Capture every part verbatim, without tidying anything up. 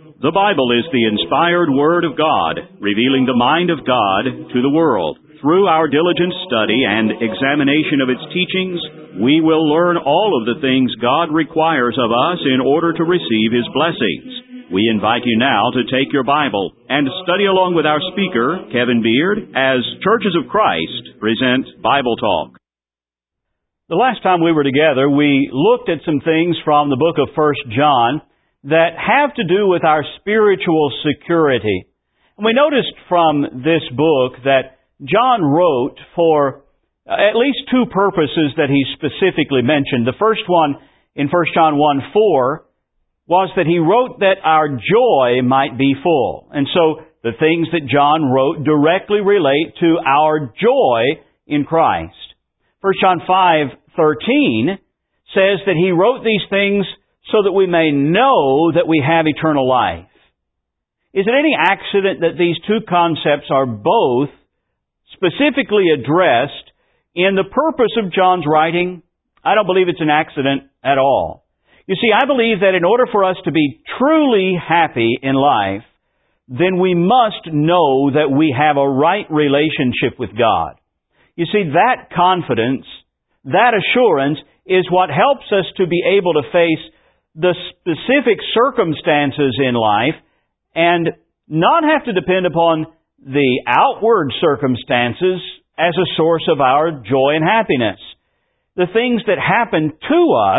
The Bible is the inspired Word of God, revealing the mind of God to the world. Through our diligent study and examination of its teachings, we will learn all of the things God requires of us in order to receive His blessings. We invite you now to take your Bible and study along with our speaker, Kevin Beard, as Churches of Christ present Bible Talk. The last time we were together, we looked at some things from the book of First John that have to do with our spiritual security. And we noticed from this book that John wrote for at least two purposes that he specifically mentioned. The first one in First John one four was that he wrote that our joy might be full. And so the things that John wrote directly relate to our joy in Christ. First John five thirteen says that he wrote these things so that we may know that we have eternal life. Is it any accident that these two concepts are both specifically addressed in the purpose of John's writing? I don't believe it's an accident at all. You see, I believe that in order for us to be truly happy in life, then we must know that we have a right relationship with God. You see, that confidence, that assurance is what helps us to be able to face the specific circumstances in life and not have to depend upon the outward circumstances as a source of our joy and happiness. The things that happen to us,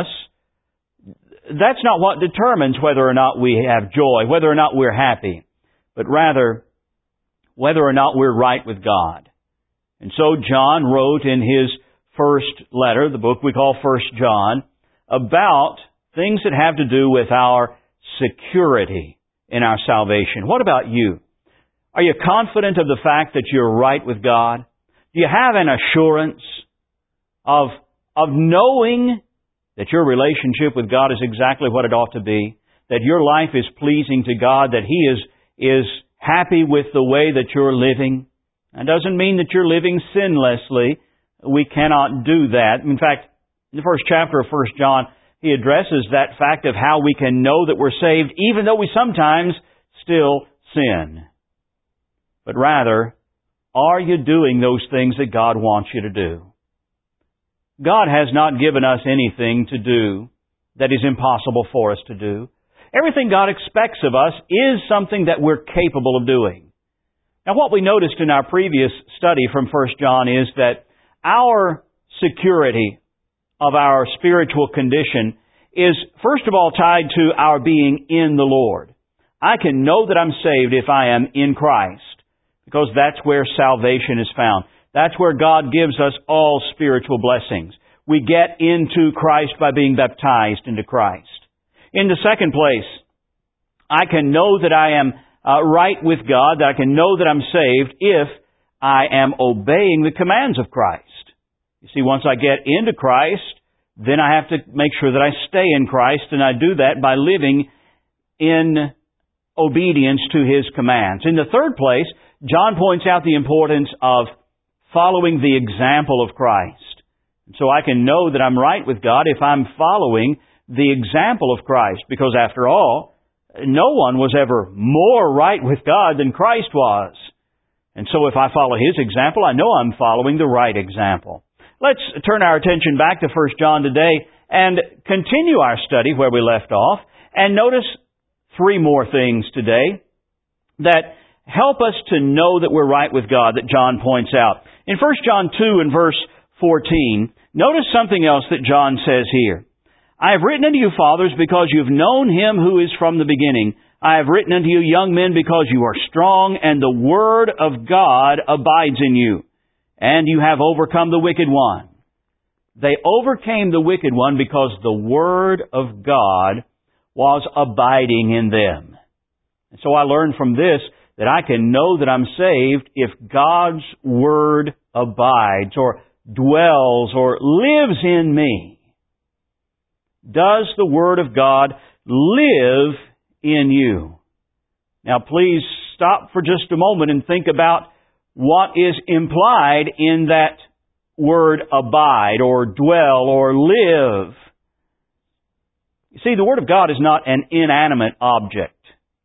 that's not what determines whether or not we have joy, whether or not we're happy, but rather whether or not we're right with God. And so John wrote in his first letter, the book we call First John, about things that have to do with our security in our salvation. What about you? Are you confident of the fact that you're right with God? Do you have an assurance of, of knowing that your relationship with God is exactly what it ought to be? That your life is pleasing to God? That He is, is happy with the way that you're living? That doesn't mean that you're living sinlessly. We cannot do that. In fact, in the first chapter of First John, he addresses that fact of how we can know that we're saved even though we sometimes still sin. But rather, are you doing those things that God wants you to do? God has not given us anything to do that is impossible for us to do. Everything God expects of us is something that we're capable of doing. Now, what we noticed in our previous study from First John is that our security of our spiritual condition is, first of all, tied to our being in the Lord. I can know that I'm saved if I am in Christ, because that's where salvation is found. That's where God gives us all spiritual blessings. We get into Christ by being baptized into Christ. In the second place, I can know that I am uh, right with God, that I can know that I'm saved if I am obeying the commands of Christ. You see, once I get into Christ, then I have to make sure that I stay in Christ, and I do that by living in obedience to His commands. In the third place, John points out the importance of following the example of Christ. So I can know that I'm right with God if I'm following the example of Christ, because after all, no one was ever more right with God than Christ was. And so if I follow His example, I know I'm following the right example. Let's turn our attention back to First John today and continue our study where we left off, and notice three more things today that help us to know that we're right with God that John points out. In First John two and verse fourteen, notice something else that John says here. I have written unto you, fathers, because you have known Him who is from the beginning. I have written unto you, young men, because you are strong, and the Word of God abides in you, and you have overcome the wicked one. They overcame the wicked one because the Word of God was abiding in them. And so I learned from this that I can know that I'm saved if God's Word abides or dwells or lives in me. Does the Word of God live in you? Now please stop for just a moment and think about what is implied in that word abide or dwell or live. You see, the Word of God is not an inanimate object.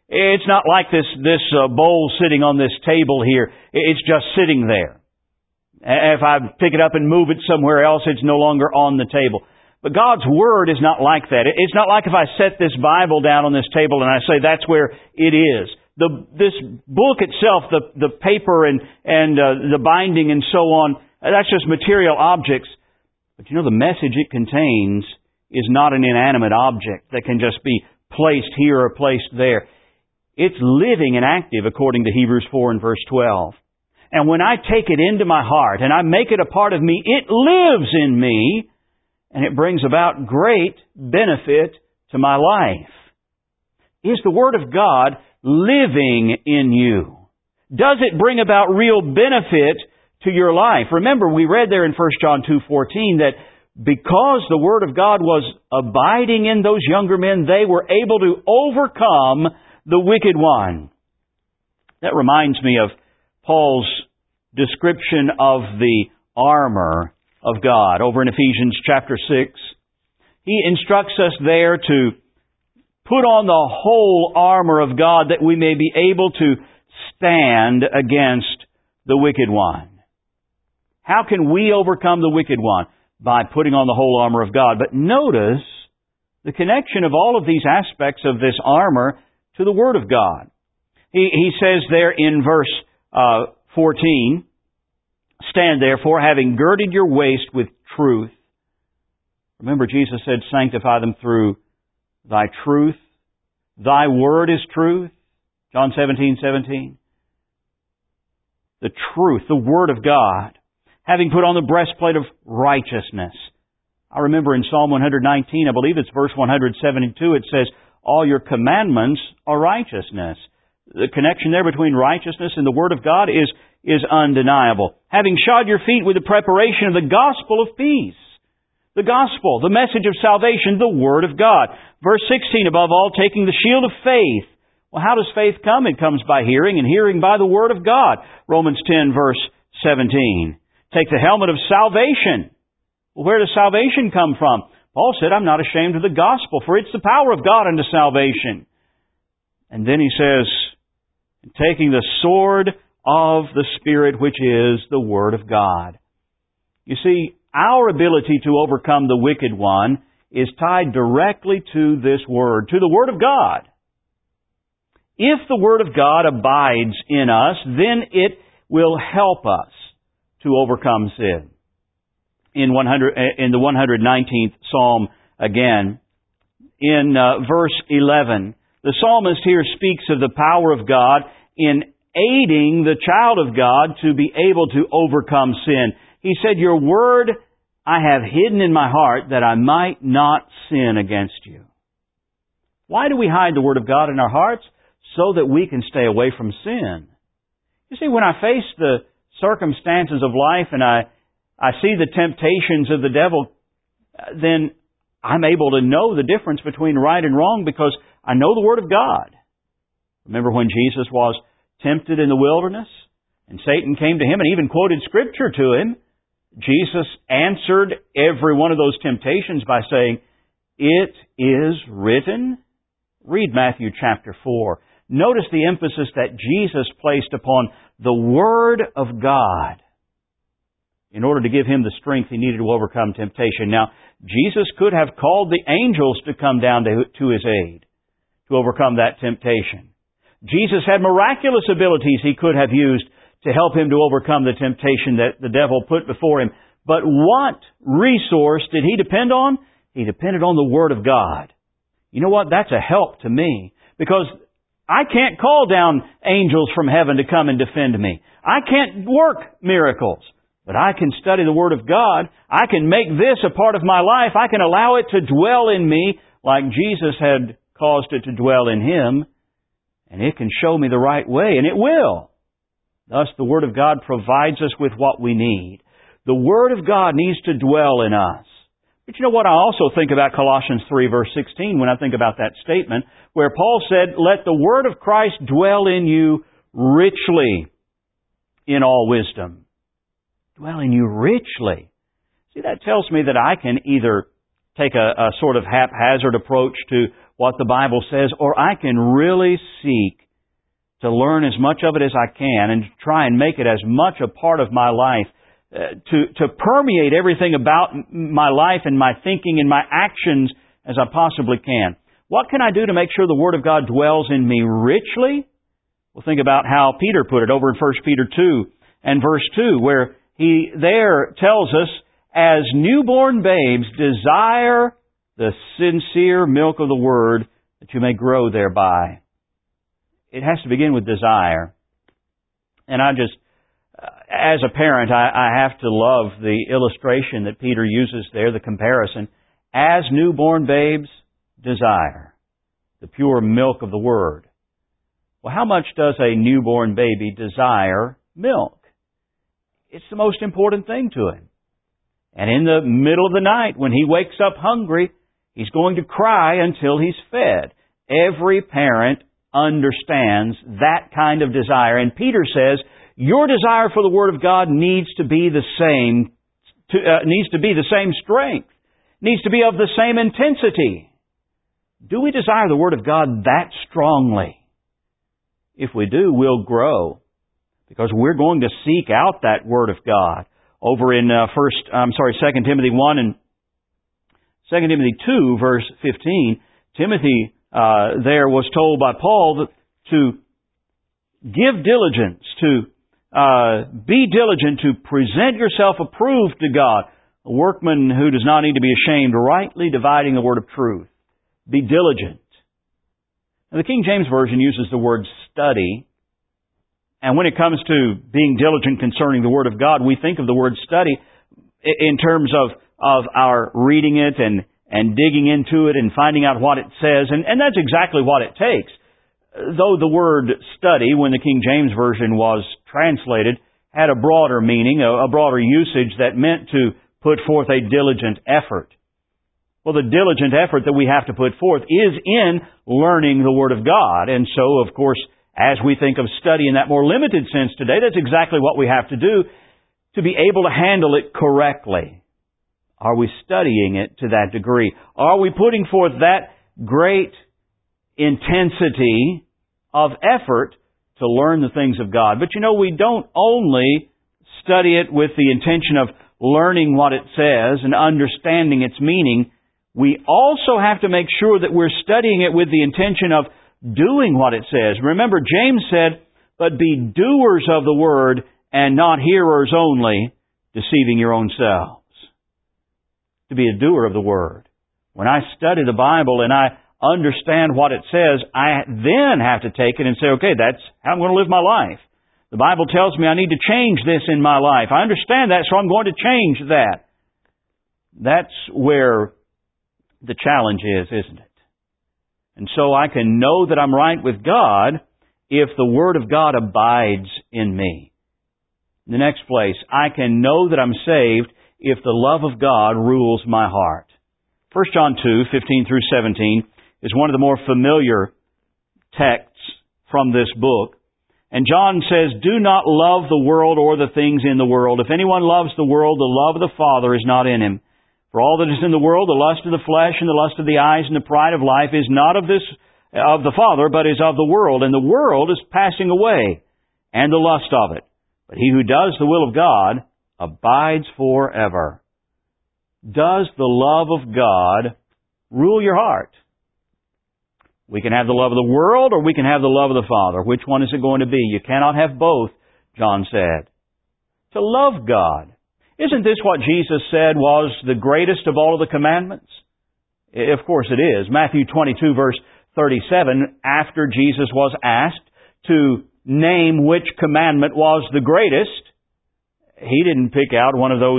It's not like this, this uh, bowl sitting on this table here. It's just sitting there. If I pick it up and move it somewhere else, it's no longer on the table. But God's Word is not like that. It's not like if I set this Bible down on this table and I say that's where it is. The, this book itself, the, the paper and, and uh, the binding and so on, that's just material objects. But you know, the message it contains is not an inanimate object that can just be placed here or placed there. It's living and active according to Hebrews four and verse twelve. And when I take it into my heart and I make it a part of me, it lives in me and it brings about great benefit to my life. Is the Word of God living in you? Does it bring about real benefit to your life? Remember, we read there in First John two fourteen that because the Word of God was abiding in those younger men, they were able to overcome the wicked one. That reminds me of Paul's description of the armor of God over in Ephesians chapter six. He instructs us there to put on the whole armor of God that we may be able to stand against the wicked one. How can we overcome the wicked one? By putting on the whole armor of God. But notice the connection of all of these aspects of this armor to the Word of God. He, he says there in verse uh, fourteen, "Stand therefore, having girded your waist with truth." Remember, Jesus said, "Sanctify them through Thy truth. Thy Word is truth." John seventeen seventeen. The truth, the Word of God. Having put on the breastplate of righteousness. I remember in Psalm one nineteen, I believe it's verse one seventy-two, it says, "All your commandments are righteousness." The connection there between righteousness and the Word of God is, is undeniable. Having shod your feet with the preparation of the gospel of peace. The gospel, the message of salvation, the Word of God. Verse sixteen, "Above all, taking the shield of faith." Well, how does faith come? It comes by hearing, and hearing by the Word of God. Romans ten, verse seventeen. "Take the helmet of salvation." Well, where does salvation come from? Paul said, "I'm not ashamed of the gospel, for it's the power of God unto salvation." And then he says, "Taking the sword of the Spirit, which is the Word of God." You see, our ability to overcome the wicked one is tied directly to this Word, to the Word of God. If the Word of God abides in us, then it will help us to overcome sin. In one hundred, in the one hundred nineteenth Psalm again, in uh, verse eleven, the psalmist here speaks of the power of God in aiding the child of God to be able to overcome sin. He said, "Your word I have hidden in my heart that I might not sin against you." Why do we hide the Word of God in our hearts? So that we can stay away from sin. You see, when I face the circumstances of life and I, I see the temptations of the devil, then I'm able to know the difference between right and wrong because I know the Word of God. Remember when Jesus was tempted in the wilderness and Satan came to Him and even quoted Scripture to Him? Jesus answered every one of those temptations by saying, "It is written." Read Matthew chapter four. Notice the emphasis that Jesus placed upon the Word of God in order to give Him the strength He needed to overcome temptation. Now, Jesus could have called the angels to come down to, to His aid to overcome that temptation. Jesus had miraculous abilities He could have used to help Him to overcome the temptation that the devil put before Him. But what resource did He depend on? He depended on the Word of God. You know what? That's a help to me because I can't call down angels from heaven to come and defend me. I can't work miracles. But I can study the Word of God. I can make this a part of my life. I can allow it to dwell in me like Jesus had caused it to dwell in Him. And it can show me the right way, and it will. Thus, the Word of God provides us with what we need. The Word of God needs to dwell in us. But you know what? I also think about Colossians three, verse sixteen, when I think about that statement, where Paul said, "Let the Word of Christ dwell in you richly in all wisdom." Dwell in you richly. See, that tells me that I can either take a, a sort of haphazard approach to what the Bible says, or I can really seek to learn as much of it as I can and try and make it as much a part of my life, uh, to, to permeate everything about my life and my thinking and my actions as I possibly can. What can I do to make sure the Word of God dwells in me richly? Well, think about how Peter put it over in First Peter two and verse two, where he there tells us, as newborn babes, desire the sincere milk of the Word, that you may grow thereby. It has to begin with desire. And I just, as a parent, I, I have to love the illustration that Peter uses there, the comparison. As newborn babes, desire the pure milk of the Word. Well, how much does a newborn baby desire milk? It's the most important thing to him. And in the middle of the night, when he wakes up hungry, he's going to cry until he's fed. Every parent understands that kind of desire. And Peter says, your desire for the Word of God needs to be the same, to, uh, needs to be the same strength, needs to be of the same intensity. Do we desire the Word of God that strongly? If we do, we'll grow, because we're going to seek out that Word of God. Over in uh, first, I'm sorry, Second Timothy one and Second Timothy two, verse fifteen, Timothy uh, there was told by Paul that to give diligence, to uh, be diligent, to present yourself approved to God, a workman who does not need to be ashamed, rightly dividing the word of truth. Be diligent. Now, the King James Version uses the word study. And when it comes to being diligent concerning the Word of God, we think of the word study in terms of, of our reading it and, and digging into it and finding out what it says. And, and that's exactly what it takes. Though the word study, when the King James Version was translated, had a broader meaning, a, a broader usage that meant to put forth a diligent effort. Well, the diligent effort that we have to put forth is in learning the Word of God. And so, of course, as we think of study in that more limited sense today, that's exactly what we have to do to be able to handle it correctly. Are we studying it to that degree? Are we putting forth that great intensity of effort to learn the things of God? But you know, we don't only study it with the intention of learning what it says and understanding its meaning. We also have to make sure that we're studying it with the intention of doing what it says. Remember, James said, but be doers of the word and not hearers only, deceiving your own selves. To be a doer of the word. When I study the Bible and I understand what it says, I then have to take it and say, okay, that's how I'm going to live my life. The Bible tells me I need to change this in my life. I understand that, so I'm going to change that. That's where the challenge is, isn't it? And so I can know that I'm right with God if the Word of God abides in me. In the next place, I can know that I'm saved if the love of God rules my heart. First John two, fifteen through seventeen is one of the more familiar texts from this book. And John says, do not love the world or the things in the world. If anyone loves the world, the love of the Father is not in him. For all that is in the world, the lust of the flesh and the lust of the eyes and the pride of life is not of this, of the Father, but is of the world. And the world is passing away, and the lust of it. But he who does the will of God abides forever. Does the love of God rule your heart? We can have the love of the world, or we can have the love of the Father. Which one is it going to be? You cannot have both, John said. To love God. Isn't this what Jesus said was the greatest of all of the commandments? Of course it is. Matthew twenty-two, verse thirty-seven, after Jesus was asked to name which commandment was the greatest, He didn't pick out one of those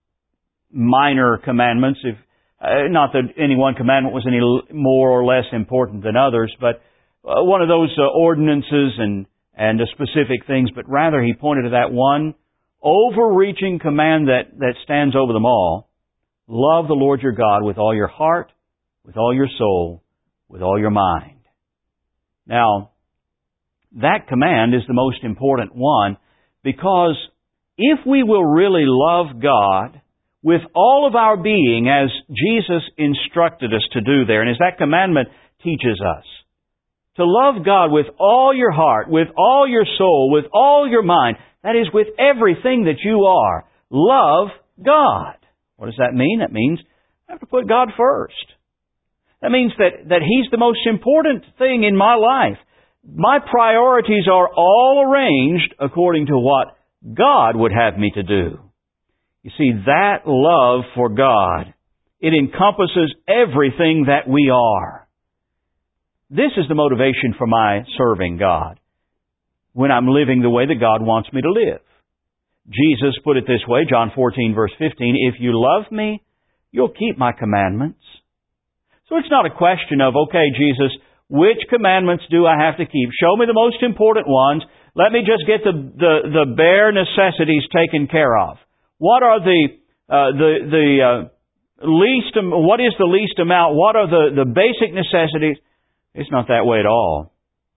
minor commandments. If uh, not that any one commandment was any more or less important than others, but uh, one of those uh, ordinances and, and uh, specific things, but rather He pointed to that one overreaching command that, that stands over them all. Love the Lord your God with all your heart, with all your soul, with all your mind. Now, that command is the most important one, because if we will really love God with all of our being, as Jesus instructed us to do there, and as that commandment teaches us. To love God with all your heart, with all your soul, with all your mind. That is, with everything that you are. Love God. What does that mean? That means I have to put God first. That means that, that He's the most important thing in my life. My priorities are all arranged according to what God would have me to do. You see, that love for God, it encompasses everything that we are. This is the motivation for my serving God, when I'm living the way that God wants me to live. Jesus put it this way, John fourteen, verse fifteen, if you love me, you'll keep my commandments. So it's not a question of, okay, Jesus, which commandments do I have to keep? Show me the most important ones. Let me just get the, the, the bare necessities taken care of. What are the, uh, the, the, uh, least, what is the least amount? What are the, the basic necessities? It's not that way at all.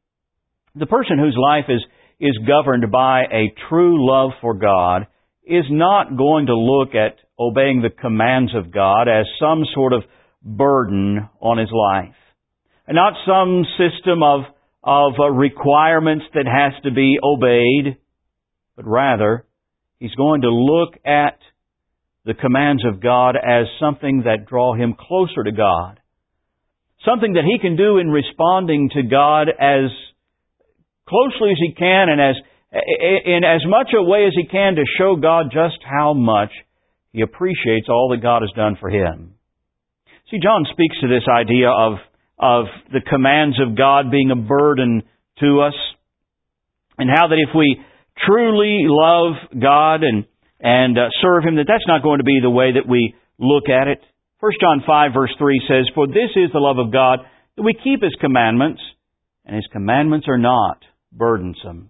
The person whose life is, is governed by a true love for God is not going to look at obeying the commands of God as some sort of burden on his life. And not some system of, of uh, requirements that has to be obeyed, but rather, he's going to look at the commands of God as something that draw him closer to God. Something that he can do in responding to God as closely as he can and as in as much a way as he can to show God just how much he appreciates all that God has done for him. See, John speaks to this idea of, of the commands of God being a burden to us, and how that if we truly love God and, and uh, serve Him, that that's not going to be the way that we look at it. First John five verse three says, for this is the love of God, that we keep His commandments, and His commandments are not burdensome.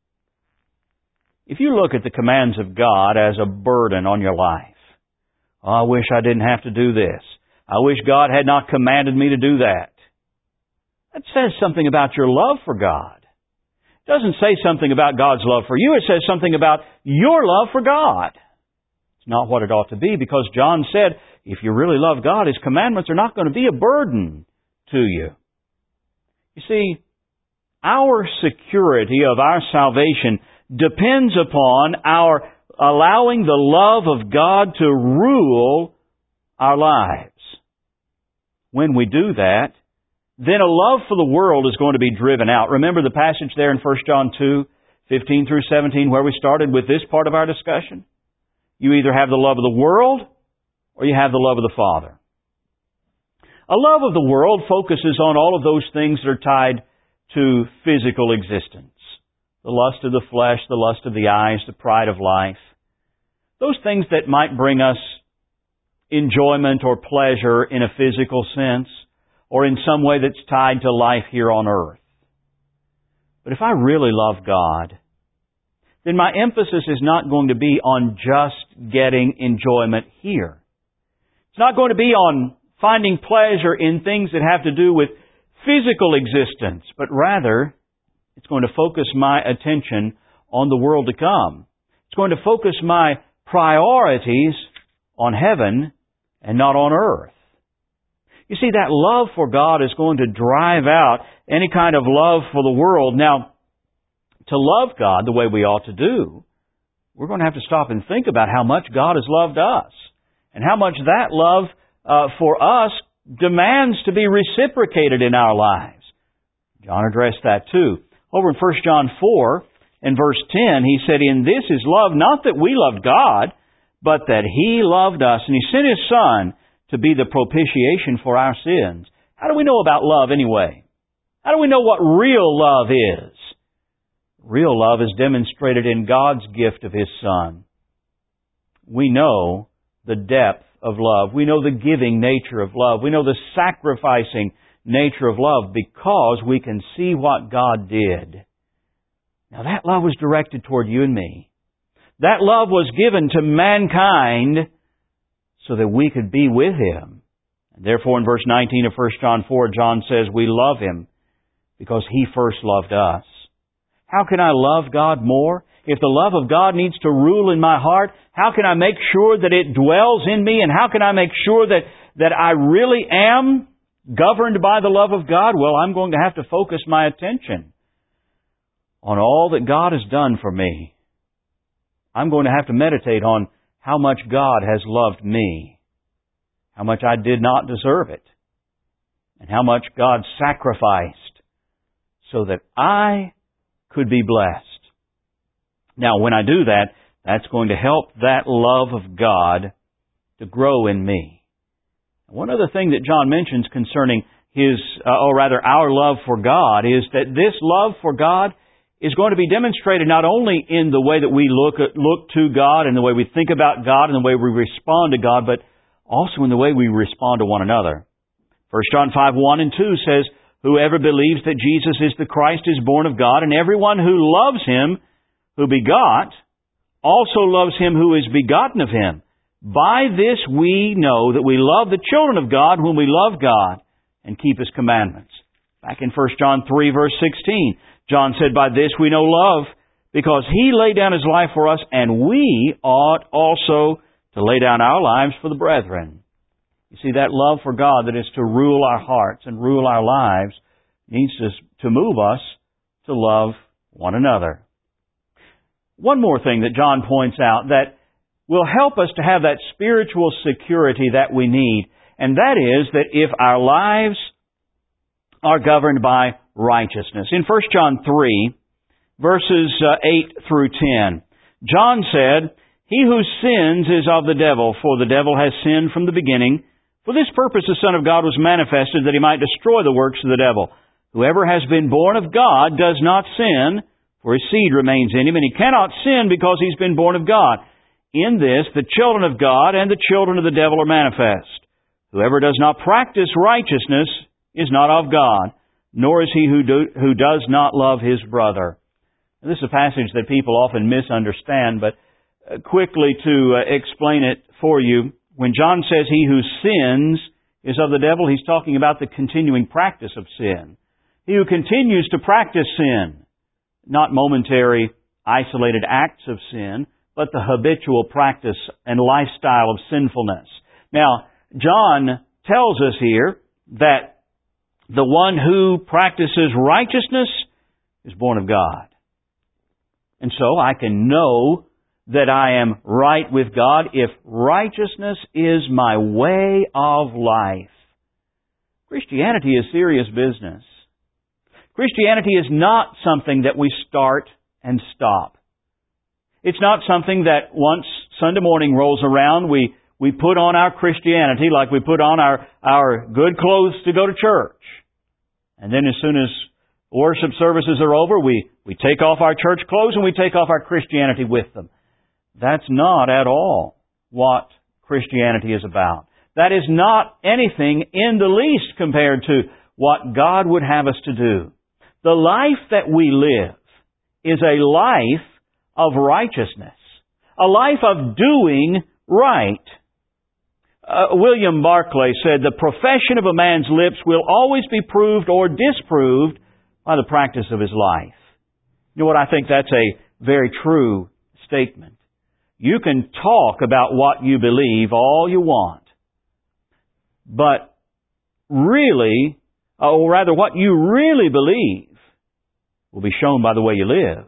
If you look at the commands of God as a burden on your life, oh, I wish I didn't have to do this. I wish God had not commanded me to do that. That says something about your love for God. It doesn't say something about God's love for you. It says something about your love for God. It's not what it ought to be, because John said, if you really love God, His commandments are not going to be a burden to you. You see, our security of our salvation depends upon our allowing the love of God to rule our lives. When we do that, then a love for the world is going to be driven out. Remember the passage there in First John two, fifteen through seventeen, where we started with this part of our discussion? You either have the love of the world, or you have the love of the Father. A love of the world focuses on all of those things that are tied to physical existence. The lust of the flesh, the lust of the eyes, the pride of life. Those things that might bring us enjoyment or pleasure in a physical sense, or in some way that's tied to life here on earth. But if I really love God, then my emphasis is not going to be on just getting enjoyment here. It's not going to be on finding pleasure in things that have to do with physical existence, but rather it's going to focus my attention on the world to come. It's going to focus my priorities on heaven and not on earth. You see, that love for God is going to drive out any kind of love for the world. Now, to love God the way we ought to do, we're going to have to stop and think about how much God has loved us, and how much that love uh, for us demands to be reciprocated in our lives. John addressed that too. Over in First John four and verse ten, he said, in this is love, not that we loved God, but that He loved us, and He sent His Son to be the propitiation for our sins. How do we know about love anyway? How do we know what real love is? Real love is demonstrated in God's gift of His Son. We know the depth of love. We know the giving nature of love. We know the sacrificing nature of love because we can see what God did. Now that love was directed toward you and me. That love was given to mankind so that we could be with Him. And therefore in verse nineteen of First John four, John says, we love Him because He first loved us. How can I love God more? If the love of God needs to rule in my heart, how can I make sure that it dwells in me? And how can I make sure that, that I really am governed by the love of God, well, I'm going to have to focus my attention on all that God has done for me. I'm going to have to meditate on how much God has loved me, how much I did not deserve it, and how much God sacrificed so that I could be blessed. Now, when I do that, that's going to help that love of God to grow in me. One other thing that John mentions concerning his, uh, or rather our love for God, is that this love for God is going to be demonstrated not only in the way that we look at, look to God and the way we think about God and the way we respond to God, but also in the way we respond to one another. First John five, one and two says, "Whoever believes that Jesus is the Christ is born of God, and everyone who loves Him who begot also loves Him who is begotten of Him. By this we know that we love the children of God when we love God and keep His commandments." Back in First John three, verse sixteen, John said, "By this we know love, because He laid down His life for us, and we ought also to lay down our lives for the brethren." You see, that love for God that is to rule our hearts and rule our lives needs to, to move us to love one another. One more thing that John points out that will help us to have that spiritual security that we need, and that is that if our lives are governed by righteousness. In First John three, verses eight through ten, John said, "He who sins is of the devil, for the devil has sinned from the beginning. For this purpose the Son of God was manifested, that He might destroy the works of the devil. Whoever has been born of God does not sin, for his seed remains in him, and he cannot sin because he's been born of God. In this the children of God and the children of the devil are manifest. Whoever does not practice righteousness is not of God, nor is he who, do, who does not love his brother." Now, this is a passage that people often misunderstand, but quickly to uh, explain it for you, when John says he who sins is of the devil, he's talking about the continuing practice of sin. He who continues to practice sin, not momentary, isolated acts of sin, but the habitual practice and lifestyle of sinfulness. Now, John tells us here that the one who practices righteousness is born of God. And so I can know that I am right with God if righteousness is my way of life. Christianity is serious business. Christianity is not something that we start and stop. It's not something that once Sunday morning rolls around, we, we put on our Christianity like we put on our, our good clothes to go to church. And then as soon as worship services are over, we, we take off our church clothes and we take off our Christianity with them. That's not at all what Christianity is about. That is not anything in the least compared to what God would have us to do. The life that we live is a life of righteousness, a life of doing right. Uh, William Barclay said, "The profession of a man's lips will always be proved or disproved by the practice of his life." You know what? I think that's a very true statement. You can talk about what you believe all you want, but really, or rather what you really believe, will be shown by the way you live.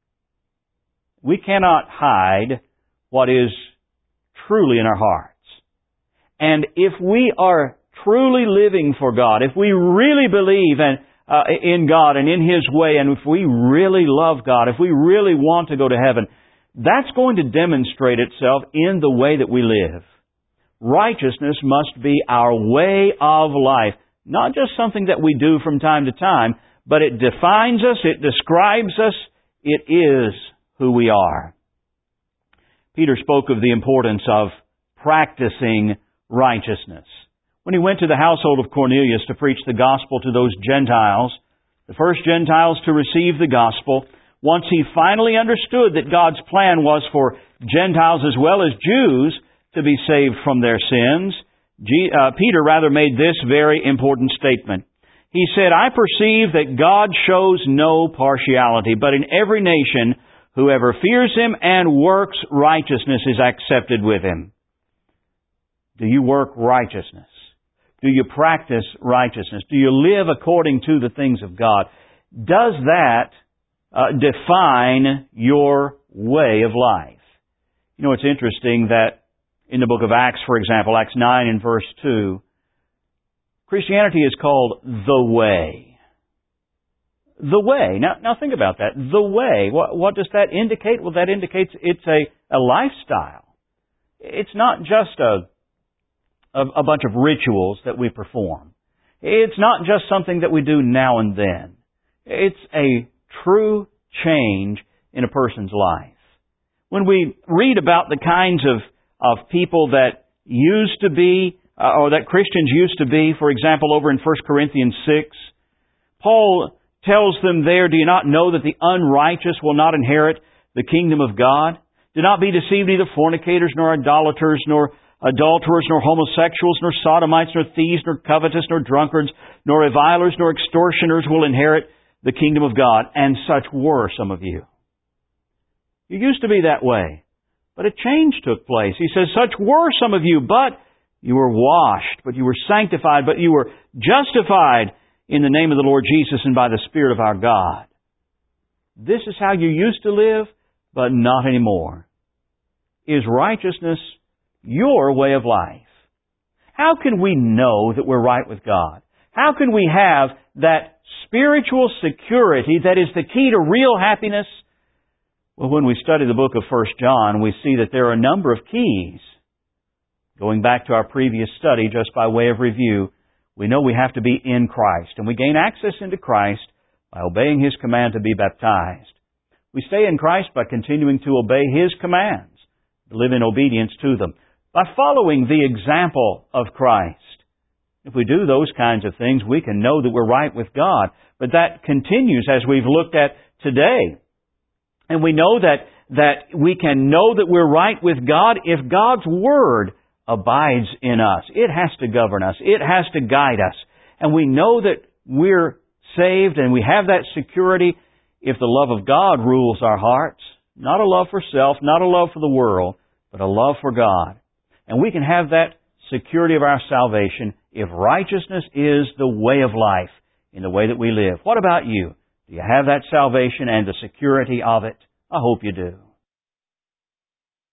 We cannot hide what is truly in our hearts. And if we are truly living for God, if we really believe in, uh, in God and in His way, and if we really love God, if we really want to go to heaven, that's going to demonstrate itself in the way that we live. Righteousness must be our way of life, not just something that we do from time to time, but it defines us, it describes us, it is who we are. Peter spoke of the importance of practicing righteousness. When he went to the household of Cornelius to preach the gospel to those Gentiles, the first Gentiles to receive the gospel, once he finally understood that God's plan was for Gentiles as well as Jews to be saved from their sins, G- uh, Peter rather made this very important statement. He said, "I perceive that God shows no partiality, but in every nation, whoever fears Him and works righteousness is accepted with Him." Do you work righteousness? Do you practice righteousness? Do you live according to the things of God? Does that uh, define your way of life? You know, it's interesting that in the book of Acts, for example, Acts nine and verse two, Christianity is called the way. The way. Now, now think about that. The way. What, what does that indicate? Well, that indicates it's a, a lifestyle. It's not just a, a, a bunch of rituals that we perform. It's not just something that we do now and then. It's a true change in a person's life. When we read about the kinds of, of people that used to be, uh, or that Christians used to be, for example, over in First Corinthians six, Paul tells them there, do you not know that the unrighteous will not inherit the kingdom of God? Do not be deceived, neither fornicators, nor idolaters, nor adulterers, nor homosexuals, nor sodomites, nor thieves, nor covetous, nor drunkards, nor revilers, nor extortioners will inherit the kingdom of God. And such were some of you. You used to be that way, but a change took place. He says, such were some of you, but you were washed, but you were sanctified, but you were justified in the name of the Lord Jesus and by the Spirit of our God. This is how you used to live, but not anymore. Is righteousness your way of life? How can we know that we're right with God? How can we have that spiritual security that is the key to real happiness? Well, when we study the book of First John, we see that there are a number of keys. Going back to our previous study, just by way of review, we know we have to be in Christ, and we gain access into Christ by obeying His command to be baptized. We stay in Christ by continuing to obey His commands, to live in obedience to them, by following the example of Christ. If we do those kinds of things, we can know that we're right with God. But that continues as we've looked at today. And we know that, that we can know that we're right with God if God's Word abides in us. It has to govern us. It has to guide us. And we know that we're saved and we have that security if the love of God rules our hearts. Not a love for self, not a love for the world, but a love for God. And we can have that security of our salvation if righteousness is the way of life in the way that we live. What about you? Do you have that salvation and the security of it? I hope you do.